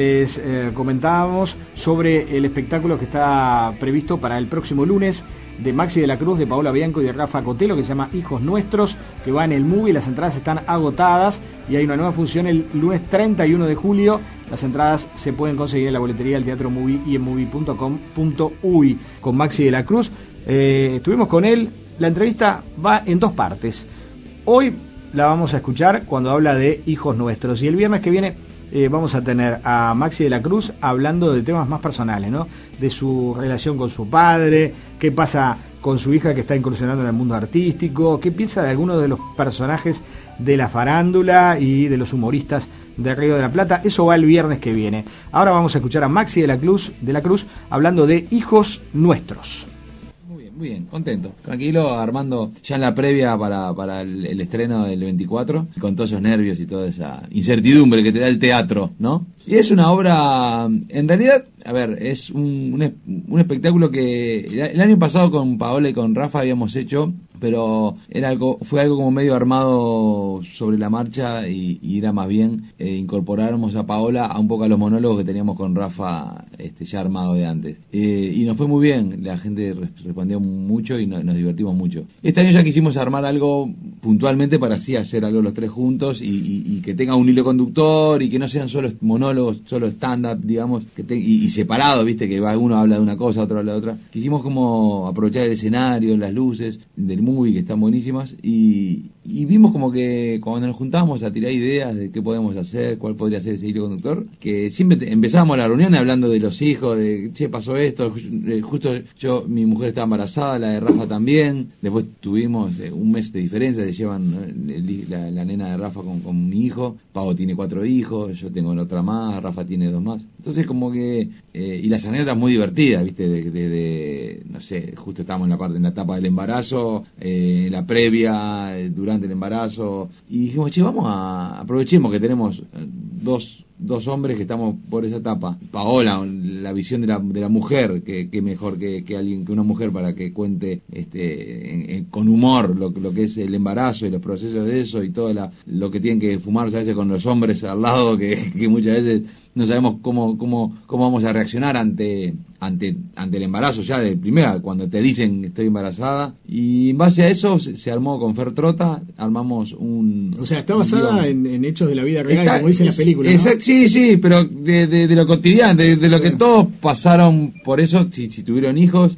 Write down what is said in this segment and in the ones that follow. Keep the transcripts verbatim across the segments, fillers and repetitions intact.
les eh, comentábamos sobre el espectáculo que está previsto para el próximo lunes de Maxi de la Cruz, de Paola Bianco y de Rafa Cotelo, que se llama Hijos Nuestros, que va en el Movie. Las entradas están agotadas y hay una nueva función el lunes treinta y uno de julio. Las entradas se pueden conseguir en la boletería del Teatro Movie y en movie punto com punto uy. Con Maxi de la Cruz eh, estuvimos con él. La entrevista va en dos partes. Hoy la vamos a escuchar cuando habla de Hijos Nuestros, y el viernes que viene eh, vamos a tener a Maxi de la Cruz hablando de temas más personales, ¿no? De su relación con su padre, qué pasa con su hija que está incursionando en el mundo artístico, qué piensa de algunos de los personajes de la farándula y de los humoristas de Río de la Plata. Eso va el viernes que viene. Ahora vamos a escuchar a Maxi de la Cruz, de la Cruz hablando de Hijos Nuestros. Muy bien, contento, tranquilo, armando ya en la previa para, para el, el estreno del veinticuatro, con todos esos nervios y toda esa incertidumbre que te da el teatro, ¿no? Y es una obra, en realidad, a ver, es un, un, un espectáculo que el, el año pasado con Paola y con Rafa habíamos hecho, pero era algo, fue algo como medio armado sobre la marcha, y, y era más bien eh, incorporáramos a Paola a un poco a los monólogos que teníamos con Rafa este, ya armado de antes. Eh, y nos fue muy bien, la gente respondió mucho y no, nos divertimos mucho. Este año ya quisimos armar algo puntualmente para así hacer algo los tres juntos y, y, y que tenga un hilo conductor y que no sean solo monólogos, solo stand-up, digamos, que te, y, y separado, viste, que uno habla de una cosa, otro habla de otra. Quisimos como aprovechar el escenario, las luces del movie, que están buenísimas, y, y vimos como que cuando nos juntábamos a tirar ideas de qué podemos hacer, cuál podría ser ese hilo conductor, que siempre te, empezábamos la reunión hablando de los hijos, de, che, pasó esto, justo yo, mi mujer estaba embarazada, la de Rafa también, después tuvimos eh, un mes de diferencia, se llevan el, la, la nena de Rafa con, con mi hijo, Pau tiene cuatro hijos, yo tengo otra más, Rafa tiene dos más, entonces como que, eh, y las anécdotas muy divertidas, viste, de, de, de, no sé, justo estábamos en la parte, en la etapa del embarazo, eh, la previa, eh, durante el embarazo, y dijimos, che, vamos a, aprovechemos que tenemos dos dos hombres que estamos por esa etapa. Paola, la visión de la, de la mujer, que, que mejor que, que alguien, que una mujer para que cuente este en, en, con humor lo, lo que es el embarazo y los procesos de eso y todo la, lo que tienen que fumarse a veces con los hombres al lado, que, que muchas veces no sabemos cómo cómo cómo vamos a reaccionar ante ante ante el embarazo ya de primera, cuando te dicen que estoy embarazada. Y en base a eso se, se armó con Fer Trota, armamos un... O sea, está basada en, en hechos de la vida real, está, como dice en la película, ¿no? Exact, sí, sí, pero de, de, de lo cotidiano, de, de lo que todos pasaron por eso, si, si tuvieron hijos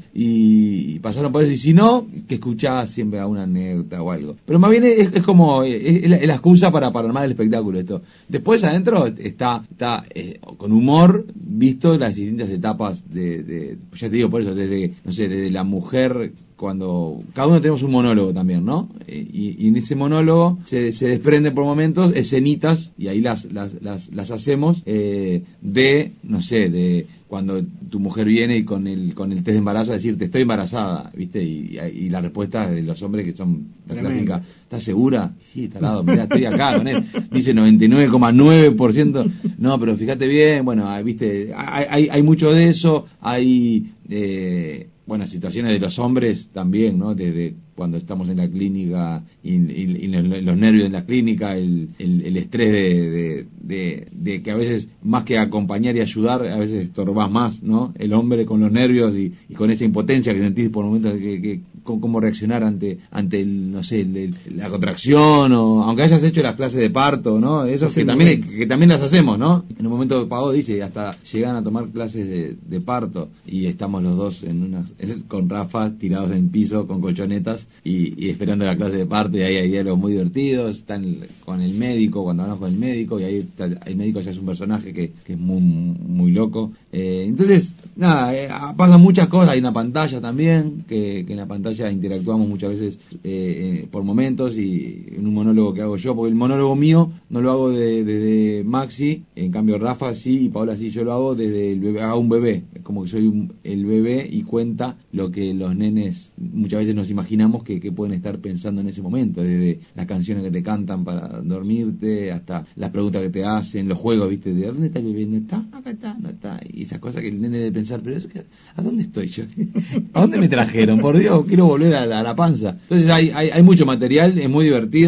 y pasaron por eso, y si no, que escuchás siempre alguna anécdota o algo. Pero más bien es, es como, es, es, la, es la excusa para, para armar el espectáculo esto. Después adentro está, está eh, con humor, visto las distintas etapas de, de, ya te digo por eso, desde, no sé, desde la mujer, cuando cada uno tenemos un monólogo también, ¿no? Y, y en ese monólogo se, se desprende por momentos escenitas, y ahí las las las, las hacemos eh, de, no sé, de cuando tu mujer viene y con el con el test de embarazo a decirte estoy embarazada, ¿viste? Y, y, y la respuesta de los hombres que son la clásica, ¿estás segura? Sí, talado, mirá, estoy acá con él. Dice noventa y nueve coma nueve por ciento. No, pero fíjate bien, bueno, ¿viste? Hay, hay, hay mucho de eso, hay... Eh, bueno, situaciones de los hombres también, ¿no? Desde cuando estamos en la clínica y, y, y los nervios en la clínica, el, el, el estrés de, de, de, de que a veces, más que acompañar y ayudar, a veces estorbás más, ¿no? El hombre con los nervios y, y con esa impotencia que sentís por momentos, que, que cómo reaccionar ante ante el, no sé, el, el, la contracción, o aunque hayas hecho las clases de parto, ¿no? Eso sí, que también que, que también las hacemos, ¿no? En un momento Pau dice, hasta llegan a tomar clases de, de parto, y estamos los dos en unas, con Rafa tirados en el piso con colchonetas y, y esperando la clase de parto, y ahí hay diálogos muy divertidos, están con el médico, cuando hablamos con el médico, y ahí está, el médico ya es un personaje que, que es muy muy loco. Eh, entonces, nada, eh, pasan muchas cosas, hay una pantalla también, que, que en la pantalla interactuamos muchas veces eh, eh, por momentos, y en un monólogo que hago yo, porque el monólogo mío no lo hago desde de, de Maxi, en cambio Rafa sí y Paola sí, yo lo hago desde el bebé, hago un bebé, es como que soy un, el bebé, y cuenta lo que los nenes muchas veces nos imaginamos que, que pueden estar pensando en ese momento, desde las canciones que te cantan para dormirte, hasta las preguntas que te hacen, los juegos, ¿viste? ¿De dónde está el bebé? ¿No está? Acá está, no está. Y esas cosas que el nene debe pensar, pero eso que, ¿a dónde estoy yo? ¿A dónde me trajeron? Por Dios, quiero volver a la, a la panza. Entonces hay, hay, hay mucho material, es muy divertida.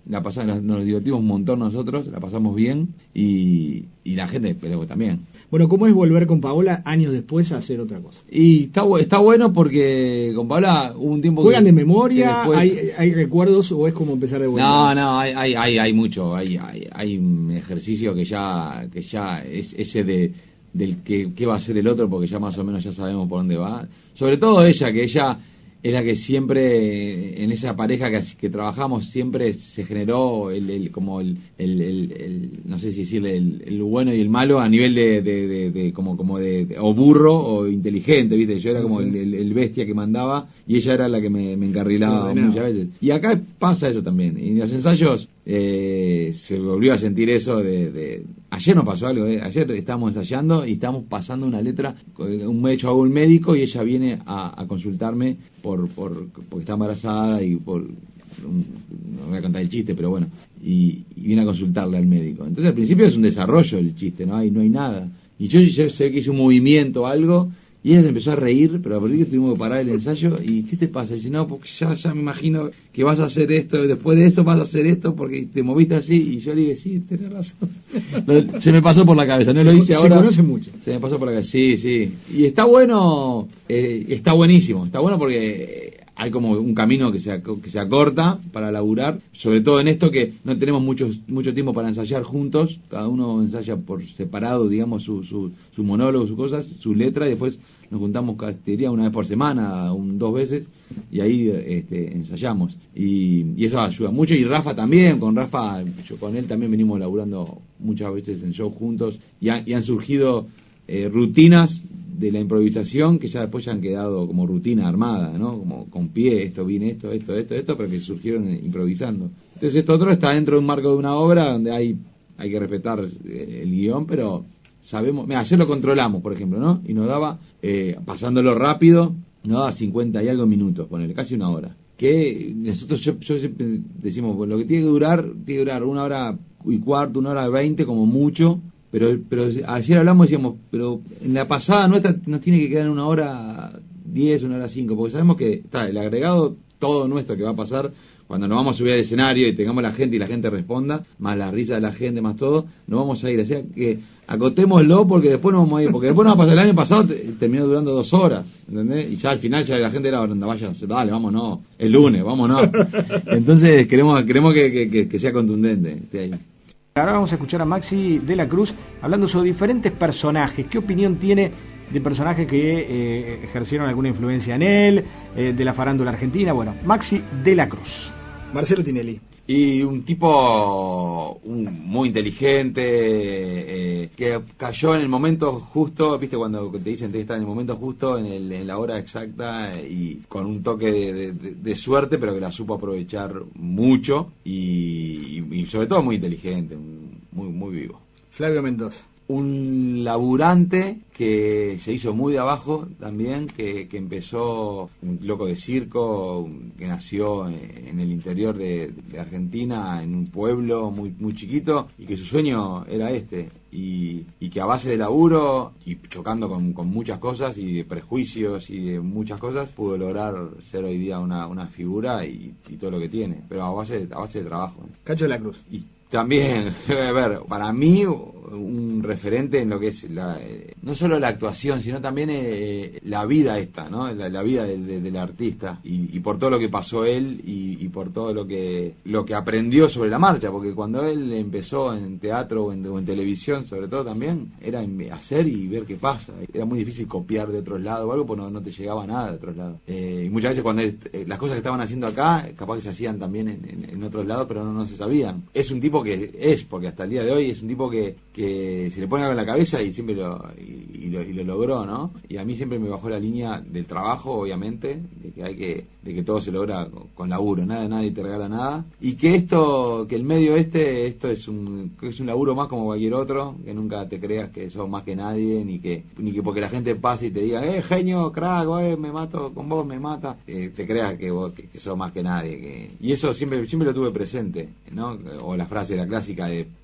la pasamos, nos, nos divertimos un montón nosotros, la pasamos bien y, y la gente, pero también. Bueno, ¿cómo es volver con Paola años después a hacer otra cosa? Y está, está bueno porque con Paola hubo un tiempo ¿Juegan que, de memoria? después... ¿Hay, ¿Hay recuerdos o es como empezar de vuelta? No, no, hay, hay, hay, hay mucho, hay, hay, hay un ejercicio que ya, que ya es ese de del que, que va a hacer el otro, porque ya más o menos ya sabemos por dónde va. Sobre todo ella, que ella es la que siempre, en esa pareja que, que trabajamos, siempre se generó el, el como el, el, el, el, no sé si decirle, el, el bueno y el malo a nivel de, de, de, de como, como de, de, o burro o inteligente, ¿viste? Yo era como sí, sí. El, el bestia que mandaba y ella era la que me, me encarrilaba sí, muchas veces. Y acá pasa eso también. Y en los ensayos eh, se volvió a sentir eso de... de ayer nos pasó algo, ¿eh? Ayer estábamos ensayando y estábamos pasando una letra, un hecho hago un médico y ella viene a, a consultarme por, por porque está embarazada y por, no voy a contar el chiste, pero bueno, y, y viene a consultarle al médico. Entonces al principio es un desarrollo el chiste, no hay, no hay nada. Y yo, yo sé que hice un movimiento o algo, y ella se empezó a reír, pero a partir que tuvimos que parar el ensayo, y ¿qué te pasa? Y dice, no, porque ya, ya me imagino que vas a hacer esto, y después de eso vas a hacer esto, porque te moviste así, y yo le dije, sí, tenés razón. Se me pasó por la cabeza, no lo hice se ahora. Se conoce mucho. Se me pasó por la cabeza, sí, sí. Y está bueno, eh, está buenísimo, está bueno porque hay como un camino que se, que se acorta para laburar, sobre todo en esto que no tenemos mucho, mucho tiempo para ensayar juntos, cada uno ensaya por separado, digamos, su, su, su monólogo, sus cosas, su letra, y después nos juntamos, te diría, una vez por semana, un, dos veces, y ahí este, ensayamos. Y, y eso ayuda mucho, y Rafa también, con Rafa, yo con él también venimos laburando muchas veces en show juntos, y, ha, y han surgido eh, rutinas de la improvisación que ya después ya han quedado como rutina armada, ¿no? Como con pie, esto viene esto, esto, esto, esto, pero que surgieron improvisando. Entonces esto otro está dentro de un marco de una obra donde hay hay que respetar el guión, pero sabemos, mira, ayer lo controlamos, por ejemplo, ¿no? Y nos daba, eh, pasándolo rápido, nos daba cincuenta y algo minutos, ponele, casi una hora. Que nosotros, yo, yo siempre decimos, pues, lo que tiene que durar, tiene que durar una hora y cuarto, una hora y veinte, como mucho. Pero, pero ayer hablamos y decíamos, pero en la pasada nuestra nos tiene que quedar una hora diez, una hora cinco, porque sabemos que está el agregado todo nuestro que va a pasar cuando nos vamos a subir al escenario y tengamos la gente y la gente responda, más la risa de la gente, más todo, nos vamos a ir. O sea que acotémoslo porque después nos vamos a ir, porque después nos va a pasar. El año pasado te, terminó durando dos horas, ¿entendés? Y ya al final ya la gente era, vaya, dale, vámonos, el lunes, vámonos. Entonces queremos queremos que, que, que, que sea contundente. De ahí. Ahora vamos a escuchar a Maxi de la Cruz hablando sobre diferentes personajes. ¿Qué opinión tiene de personajes que eh, ejercieron alguna influencia en él, eh, de la farándula argentina? Bueno, Maxi de la Cruz. Marcelo Tinelli. Y un tipo un, muy inteligente, eh, que cayó en el momento justo, viste cuando te dicen que está en el momento justo, en, el, en la hora exacta, y con un toque de, de, de suerte, pero que la supo aprovechar mucho, y, y, y sobre todo muy inteligente, muy, muy vivo. Flavio Mendoza. Un laburante que se hizo muy de abajo también, que, que empezó un loco de circo, que nació en el interior de, de Argentina, en un pueblo muy muy chiquito, y que su sueño era este, y, y que a base de laburo y chocando con, con muchas cosas y de prejuicios y de muchas cosas, pudo lograr ser hoy día una, una figura y, y todo lo que tiene, pero a base, a base de trabajo. Cacho de la Cruz. Y también, a ver, para mí un referente en lo que es la, eh, no solo la actuación, sino también eh, la vida esta, ¿no? La, la vida del, del, del artista, y, y por todo lo que pasó él y, y por todo lo que lo que aprendió sobre la marcha, porque cuando él empezó en teatro o en, o en televisión, sobre todo también, era hacer y ver qué pasa. Era muy difícil copiar de otros lados o algo, porque no, no te llegaba nada de otros lados. Eh, y muchas veces cuando él, eh, las cosas que estaban haciendo acá, capaz que se hacían también en, en, en otros lados, pero no, no se sabían. Es un tipo que es, porque hasta el día de hoy es un tipo que, que se le pone algo en la cabeza y siempre lo y, y, lo, y lo logró, ¿no? Y a mí siempre me bajó la línea del trabajo, obviamente, de que hay que de que todo se logra con, con laburo, nada, nadie te regala nada, y que esto, que el medio este, esto es un es un laburo más como cualquier otro, que nunca te creas que sos más que nadie, ni que ni que porque la gente pase y te diga, eh, genio, crack, eh, me mato con vos, me mata, eh, te creas que vos que, que sos más que nadie, que y eso siempre siempre lo tuve presente, ¿no? O la frase, la clásica de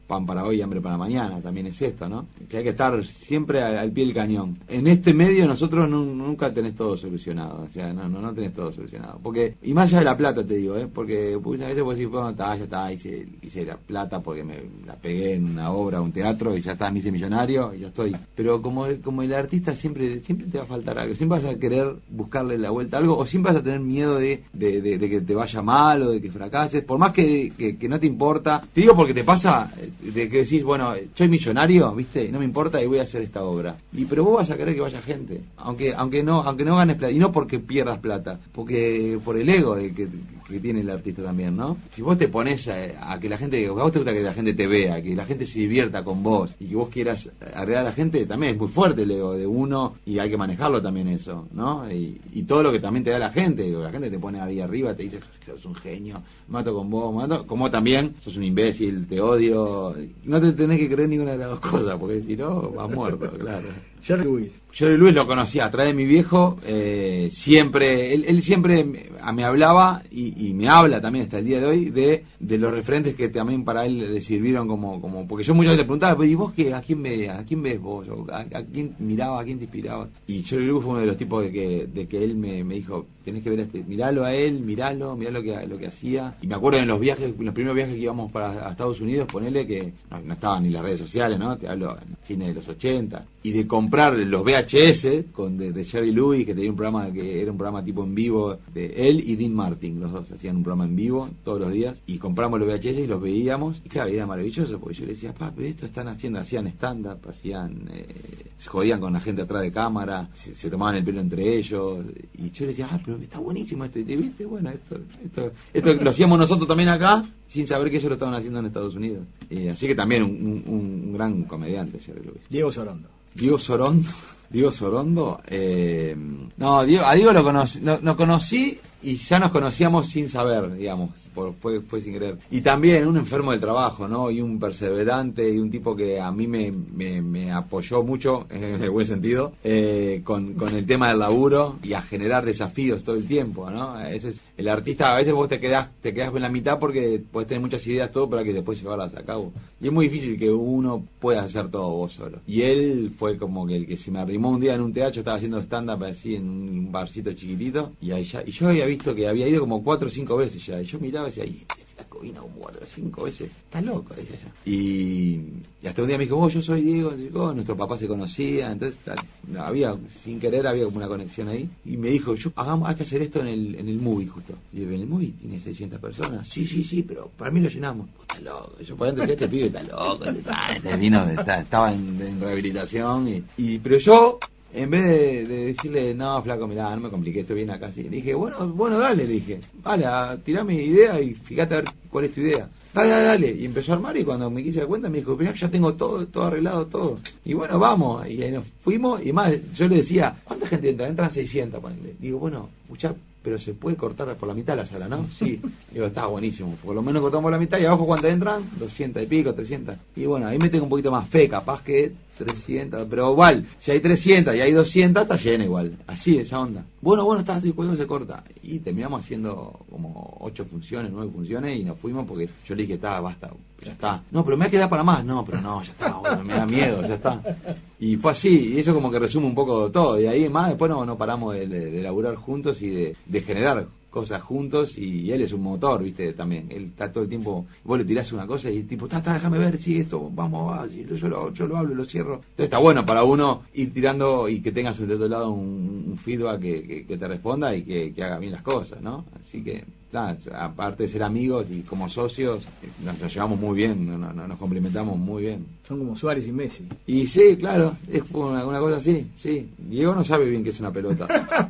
pan para hoy y hambre para mañana, también es esto, ¿no? Que hay que estar siempre al, al pie del cañón. En este medio nosotros no, nunca tenés todo solucionado, o sea, no, no, no tenés todo solucionado. Porque, y más allá de la plata te digo, ¿eh? Porque muchas veces vos decís, bueno, está, ya está, hice, hice la plata porque me la pegué en una obra, un teatro, y ya está, me hice millonario, y ya estoy. Pero como, como el artista siempre, siempre te va a faltar algo, siempre vas a querer buscarle la vuelta a algo, o siempre vas a tener miedo de, de, de, de que te vaya mal o de que fracases, por más que, que, que no te importa. Te digo porque te pasa de que decís, bueno, soy millonario, ¿viste? No me importa y voy a hacer esta obra. Y pero vos vas a querer que vaya gente, aunque aunque no aunque no ganes plata, y no porque pierdas plata, porque por el ego de que, que tiene el artista también, ¿no? Si vos te pones a, a que la gente, a vos te gusta que la gente te vea, que la gente se divierta con vos y que vos quieras agregar a la gente, también es muy fuerte el ego de uno y hay que manejarlo también eso, ¿no? Y, y todo lo que también te da la gente, la gente te pone ahí arriba, te dice que sos un genio, mato con vos, mato, como también sos un imbécil, te odio, no te tenés que creer ninguna de las dos cosas, porque si no, vas muerto, claro. Jerry Lewis. Jerry Lewis lo conocía a través de mi viejo, eh, siempre, él, él siempre me, me hablaba y, y me habla también hasta el día de hoy de, de los referentes que también para él le sirvieron como, como porque yo muchas veces le preguntaba, ¿y vos qué, a quién ves, a quién ves vos? A, a quién miraba, a quién te inspiraba? Y Jerry Lewis fue uno de los tipos de que, de que él me, me dijo, tenés que ver a este, miralo a él, miralo, mirá lo que, lo que hacía. Y me acuerdo en los viajes, en los primeros viajes que íbamos para a Estados Unidos, ponele que no, no estaban ni las redes sociales, ¿no? Te hablo en fines de los ochenta. Y de comprar los V H S con de, de Jerry Lewis, que tenía un programa que era un programa tipo en vivo de él y Dean Martin, los dos hacían un programa en vivo todos los días, y compramos los V H S y los veíamos, y claro, era maravilloso, porque yo le decía, papi, esto están haciendo, hacían stand-up, hacían, eh, se jodían con la gente atrás de cámara, se, se tomaban el pelo entre ellos, y yo le decía, ah, pero está buenísimo esto, y te viste, bueno, esto, esto, esto lo hacíamos nosotros también acá, sin saber que ellos lo estaban haciendo en Estados Unidos. Eh, así que también un, un, un gran comediante, Jerry Lewis. Diego Sorondo. Diego Sorondo, Diego Sorondo, eh, no, Diego, a Diego lo conocí, lo, lo conocí y ya nos conocíamos sin saber, digamos, por, fue, fue sin querer. Y también un enfermo del trabajo, ¿no? Y un perseverante y un tipo que a mí me, me, me apoyó mucho, en el buen sentido, eh, con, con el tema del laburo y a generar desafíos todo el tiempo, ¿no? Ese es, el artista, a veces vos te quedás, te quedás en la mitad porque podés tener muchas ideas, todo, pero hay que después llevarlas a cabo. Y es muy difícil que uno pueda hacer todo vos solo. Y él fue como que el que se me arrimó un día en un teatro, estaba haciendo stand-up así en un barcito chiquitito, y ahí ya, y yo había visto que había ido como cuatro o cinco veces ya, y yo miraba y decía, y este flaco vino como cuatro o cinco veces, está loco, decía yo. Y, y hasta un día me dijo, vos, yo soy Diego, Diego, nuestro papá se conocía, entonces había, sin querer, había como una conexión ahí, y me dijo, yo, hagamos, hay que hacer esto en el, en el movie justo. Y yo, en el movie tiene seiscientas personas, sí, sí, sí, pero para mí lo llenamos. Está loco, yo por dentro decía, este pibe está loco, está, este vino, está, estaba en, en rehabilitación, y, y pero yo, en vez de, de decirle, no, flaco, mirá, no me compliqué, estoy bien acá, así, le dije, bueno, bueno, dale, le dije, vale, tirá mi idea y fíjate a ver cuál es tu idea. Dale, dale, dale. Y empezó a armar, y cuando me quise dar cuenta me dijo, ya, ya tengo todo, todo arreglado, todo. Y bueno, vamos. Y ahí nos fuimos, y más, yo le decía, ¿cuánta gente entra? Entran seiscientas, ponele. Digo, bueno, escuchá, pero se puede cortar por la mitad la sala, ¿no? Sí. Digo, está buenísimo. Por lo menos cortamos la mitad, y abajo, ¿cuántas entran? doscientas y pico, trescientas. Y bueno, ahí me tengo un poquito más fe, capaz que trescientas, pero igual, si hay trescientas y hay doscientas, está llena igual. Así, esa onda. Bueno, bueno, está, cuando se corta. Y terminamos haciendo como ocho funciones, nueve funciones, y nos fuimos porque yo le dije, está, basta, ya está. No, pero me va a quedar para más. No, pero no, ya está, bueno, me da miedo, ya está. Y fue así, y eso como que resume un poco todo. Y ahí más, después no, no paramos de, de, de laburar juntos y de, de generar cosas juntos, y él es un motor, viste, también, él está todo el tiempo, vos le tirás una cosa y tipo, está, déjame ver, sí, esto, vamos, va, yo lo, yo lo hablo, lo cierro. Entonces está bueno para uno ir tirando y que tengas de otro lado un, un feedback que, que, que te responda y que, que haga bien las cosas, ¿no? Así que, nada, aparte de ser amigos y como socios, nos, nos llevamos muy bien, nos, nos complementamos muy bien. Son como Suárez y Messi. Y sí, claro, es una, una cosa así, sí. Diego no sabe bien qué es una pelota,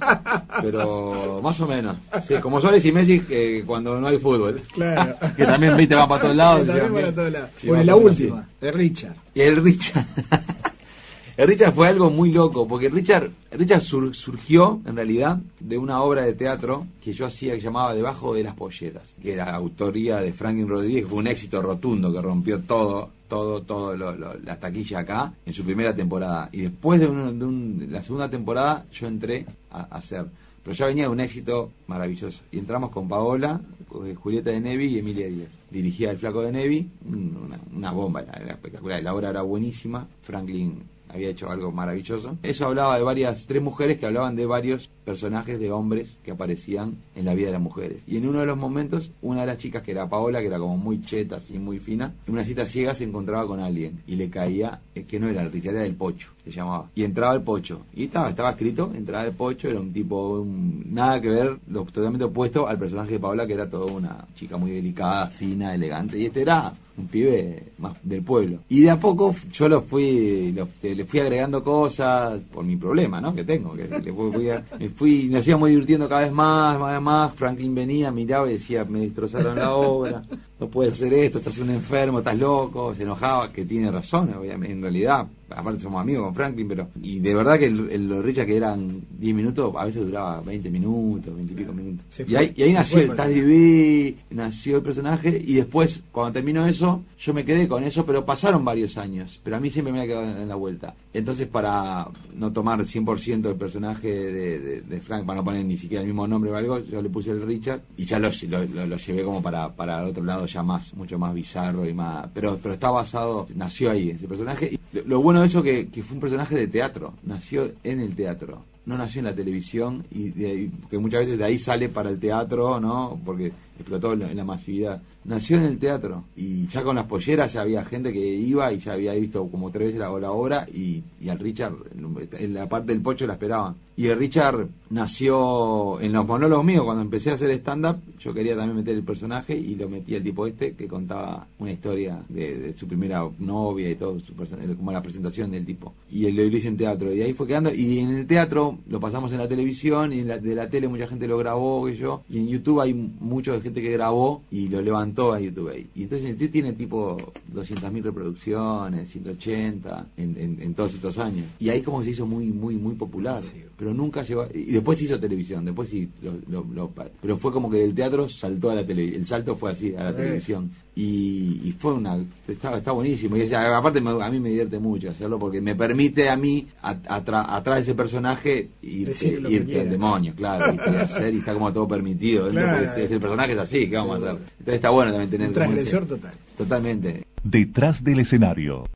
pero más o menos. Sí, como Suárez y Messi, eh, cuando no hay fútbol. Claro. Que también, viste, van para todos lados. También para todos lados. Sí, bueno, la última, sí. De Richard. Y el Richard. El Richard fue algo muy loco, porque Richard, Richard sur, surgió, en realidad, de una obra de teatro que yo hacía que llamaba Debajo de las polleras, que era autoría de Franklin Rodríguez, que fue un éxito rotundo, que rompió todo, todo, todo lo, lo, las taquillas acá, en su primera temporada. Y después de, un, de un, la segunda temporada, yo entré a, a hacer. pero ya venía de un éxito maravilloso. Y entramos con Paola, Julieta de Nevi y Emilia Díaz. Dirigía El Flaco de Nevi, una, una bomba, era, era espectacular, la obra era buenísima, Franklin había hecho algo maravilloso. Eso hablaba de varias, tres mujeres que hablaban de varios personajes de hombres que aparecían en la vida de las mujeres. Y en uno de los momentos, una de las chicas, que era Paola, que era como muy cheta, así muy fina, en una cita ciega se encontraba con alguien y le caía, eh, que no era el Richard, era el Pocho, se llamaba. Y entraba el Pocho. Y estaba, estaba escrito, entraba el Pocho, era un tipo, un, nada que ver, lo, totalmente opuesto al personaje de Paola, que era toda una chica muy delicada, fina, elegante. Y este era un pibe más del pueblo. Y de a poco yo lo fui, lo, le fui agregando cosas por mi problema, ¿no? Que tengo, que le fui, fui a, me fui, nos íbamos divirtiendo cada vez más, más, más. Franklin venía, miraba y decía, me destrozaron la obra, no puedes hacer esto, estás un enfermo, estás loco, se enojaba, que tiene razón, obviamente, en realidad, aparte somos amigos con Franklin, pero, y de verdad que el, el, los Richard, que eran diez minutos, a veces duraba veinte minutos, veinte y pico minutos. Fue, y ahí, y ahí nació el Taz Diví, nació el personaje, y después, cuando terminó eso, yo me quedé con eso, pero pasaron varios años, pero a mí siempre me ha quedado en la vuelta. Entonces, para no tomar cien por ciento el personaje de, de, de Frank, para no poner ni siquiera el mismo nombre o algo, yo le puse el Richard, y ya lo, lo, lo, lo llevé como para, para el otro lado, ya más, mucho más bizarro y más, pero, pero está basado, nació ahí ese personaje, y lo, lo bueno de eso que, que fue un personaje de teatro, nació en el teatro, no nació en la televisión, y de, que muchas veces de ahí sale para el teatro, ¿no? Porque explotó en la, en la masividad. Nació en el teatro, y ya con las polleras ya había gente que iba y ya había visto como tres veces la, la obra, y, y al Richard, en la parte del Pocho la esperaban. Y el Richard nació en los monólogos míos, cuando empecé a hacer stand-up, yo quería también meter el personaje, y lo metí al tipo este, que contaba una historia de, de su primera novia y todo, su person- como la presentación del tipo. Y él lo hizo en teatro, y ahí fue quedando, y en el teatro lo pasamos en la televisión, y en la, de la tele mucha gente lo grabó, que yo, y en YouTube hay mucha gente que grabó y lo levantó a YouTube ahí. Y entonces en YouTube tiene tipo doscientas mil reproducciones, ciento ochenta en, en, en todos estos años. Y ahí como se hizo muy muy muy popular. Sí. Pero nunca llegó, y después se hizo televisión, después sí, lo, lo, lo, pero fue como que del teatro saltó a la televisión, el salto fue así, a la sí. televisión. Y, y fue una, está, está buenísimo, y aparte me, a mí me divierte mucho hacerlo, porque me permite a mí, atrás atra, de ese personaje, irte, irte al demonio, claro, y hacer, y está como todo permitido, claro, porque es, el personaje es así, ¿qué vamos sí. a hacer? Entonces está bueno también tener... Un transgresor total. Totalmente. Detrás del escenario.